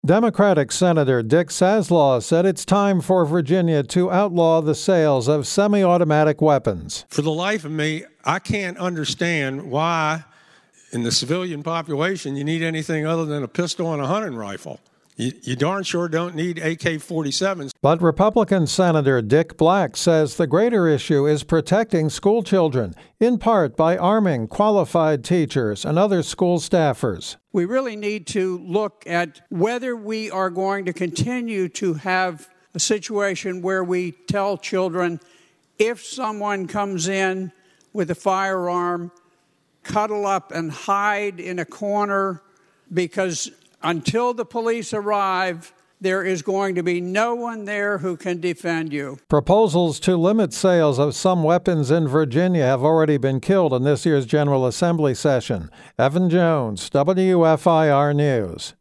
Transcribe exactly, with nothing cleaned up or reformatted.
Democratic Senator Dick Saslaw said it's time for Virginia to outlaw the sales of semi-automatic weapons. For the life of me, I can't understand why in the civilian population you need anything other than a pistol and a hunting rifle. You, you darn sure don't need A K forty-sevens. But Republican Senator Dick Black says the greater issue is protecting school children, in part by arming qualified teachers and other school staffers. We really need to look at whether we are going to continue to have a situation where we tell children, if someone comes in with a firearm, cuddle up and hide in a corner, because until the police arrive, there is going to be no one there who can defend you. Proposals to limit sales of some weapons in Virginia have already been killed in this year's General Assembly session. Evan Jones, W F I R News.